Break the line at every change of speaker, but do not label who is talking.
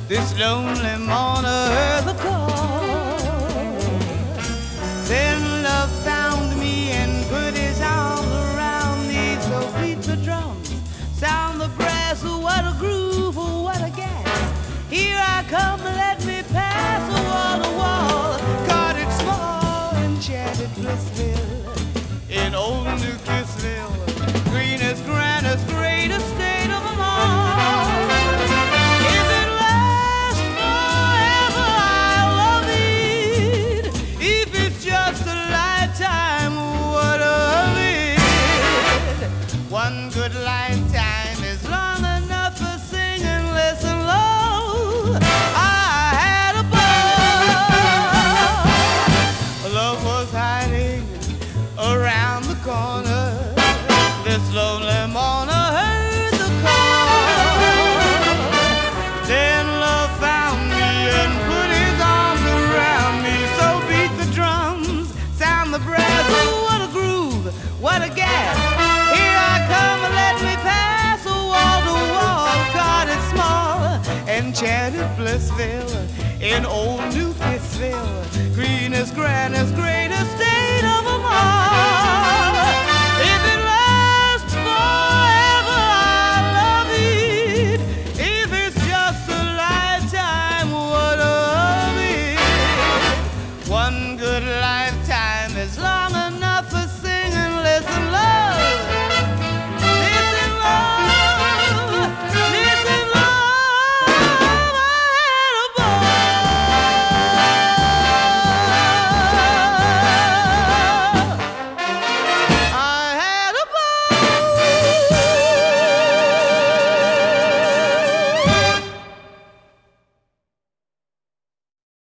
This lonely mourner heard the call. Then love found me and put his arms around me. So beat the drums, sound the brass. Oh, what a groove, oh, what a gas. Here I come, let me pass. Wall to wall, guarded small, enchanted Blissville. In old New Kissville, greenest, grandest, greatest state of them all. If it lasts forever, I love it. If it's just a lifetime, what of it? One good lifetime is long enough for singing. Listen low, I had a ball. Love was hiding around the corner. This lonely mourner heard the call. Then love found me and put his arms around me. So beat the drums, sound the brass. Oh, what a groove, what a gas. Here I come, let me pass. Wall to wall, guarded small, enchanted Blissville. In old New Kissville, greenest, grandest, greatest state of them all.